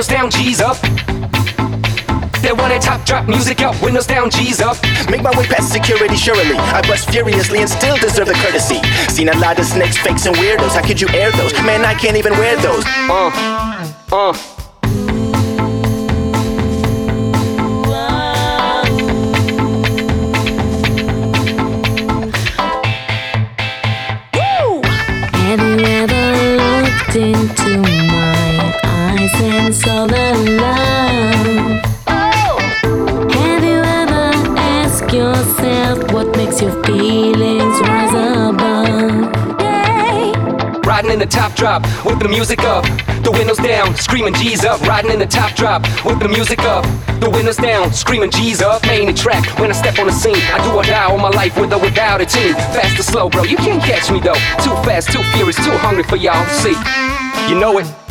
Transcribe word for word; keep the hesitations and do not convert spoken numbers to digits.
windows down, G's up. They want that top drop music up, windows down, G's up. Make my way past security, surely I bust furiously and still deserve the courtesy. Seen a lot of snakes, fakes, and weirdos. How could you air those? Man, I can't even wear those. Uh, uh. Have you ever looked into my eyes and saw the love? Oh. Have you ever asked yourself what makes your feelings rise above? Yeah. Riding in the top drop with the music up, the windows down, screaming G's up. Riding in the top drop with the music up, the windows down, screaming G's up. Main the track when I step on the scene. I do or die all my life with or without a team. Fast or slow, bro, you can't catch me though. Too fast, too furious, too hungry for y'all. See, you know it.